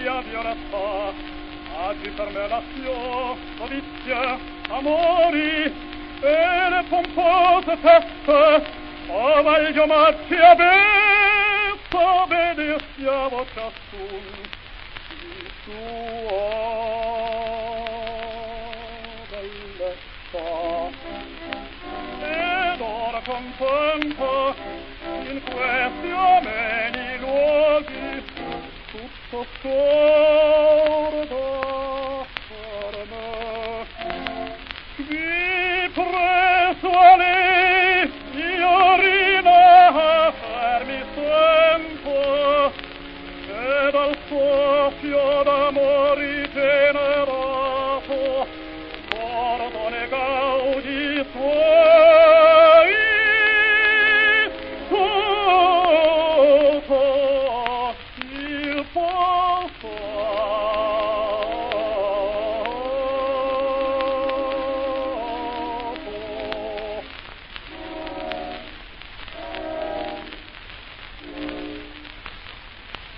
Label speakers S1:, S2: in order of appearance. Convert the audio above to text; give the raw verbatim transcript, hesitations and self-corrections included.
S1: mia violenza, agi per me lascio, codizia, amori, e le pompose feste, o voglio marci adesso, obbedissiamo ciascun di suo bellezza. Ed ora contento, in questi ameni luoghi, tutto scorda per me. Qui presso a lei io rimanermi sento, e dal soffio d'amore